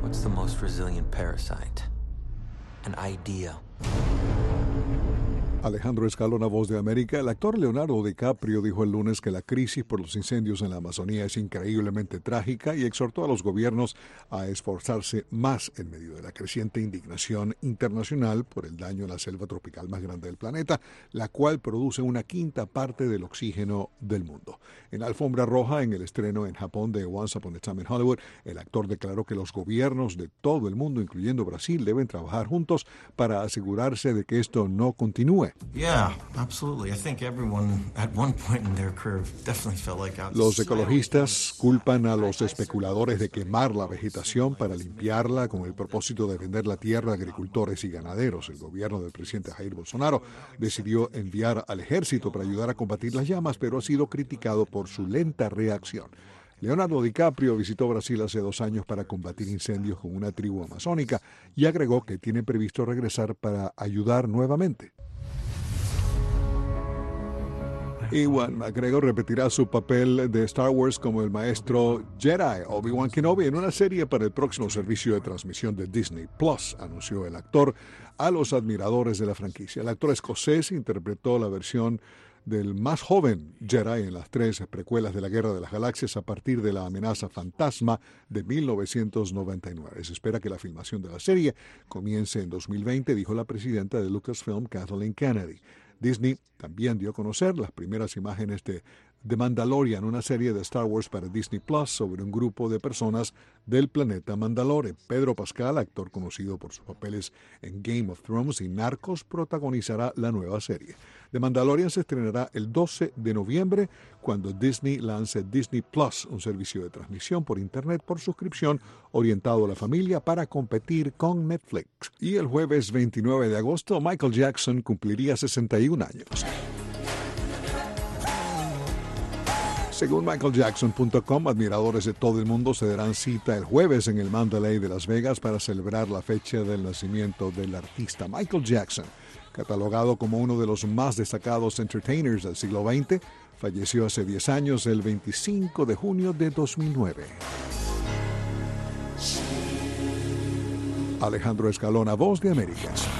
What's the most resilient parasite? An idea. Alejandro Escalona, Voz de América. El actor Leonardo DiCaprio dijo el lunes que la crisis por los incendios en la Amazonía es increíblemente trágica y exhortó a los gobiernos a esforzarse más en medio de la creciente indignación internacional por el daño a la selva tropical más grande del planeta, la cual produce una quinta parte del oxígeno del mundo. En la alfombra roja, en el estreno en Japón de Once Upon a Time in Hollywood, el actor declaró que los gobiernos de todo el mundo, incluyendo Brasil, deben trabajar juntos para asegurarse de que esto no continúe. Yeah, absolutely. I think everyone at one point in their career definitely felt like Los ecologistas culpan a los especuladores de quemar la vegetación para limpiarla con el propósito de vender la tierra a agricultores y ganaderos. El gobierno del presidente Jair Bolsonaro decidió enviar al ejército para ayudar a combatir las llamas, pero ha sido criticado por su lenta reacción. Leonardo DiCaprio visitó Brasil hace 2 años para combatir incendios con una tribu amazónica y agregó que tiene previsto regresar para ayudar nuevamente. Ewan McGregor repetirá su papel de Star Wars como el maestro Jedi Obi-Wan Kenobi en una serie para el próximo servicio de transmisión de Disney Plus, anunció el actor a los admiradores de la franquicia. El actor escocés interpretó la versión del más joven Jedi en las 3 precuelas de la Guerra de las Galaxias a partir de La amenaza fantasma de 1999. Se espera que la filmación de la serie comience en 2020, dijo la presidenta de Lucasfilm, Kathleen Kennedy. Disney también dio a conocer las primeras imágenes de The Mandalorian, una serie de Star Wars para Disney Plus sobre un grupo de personas del planeta Mandalore. Pedro Pascal, actor conocido por sus papeles en Game of Thrones y Narcos, protagonizará la nueva serie. The Mandalorian se estrenará el 12 de noviembre cuando Disney lance Disney Plus, un servicio de transmisión por Internet por suscripción orientado a la familia para competir con Netflix. Y el jueves 29 de agosto, Michael Jackson cumpliría 61 años. Según MichaelJackson.com, admiradores de todo el mundo se darán cita el jueves en el Mandalay de Las Vegas para celebrar la fecha del nacimiento del artista. Michael Jackson, catalogado como uno de los más destacados entertainers del siglo XX, falleció hace 10 años, el 25 de junio de 2009. Alejandro Escalona, Voz de América.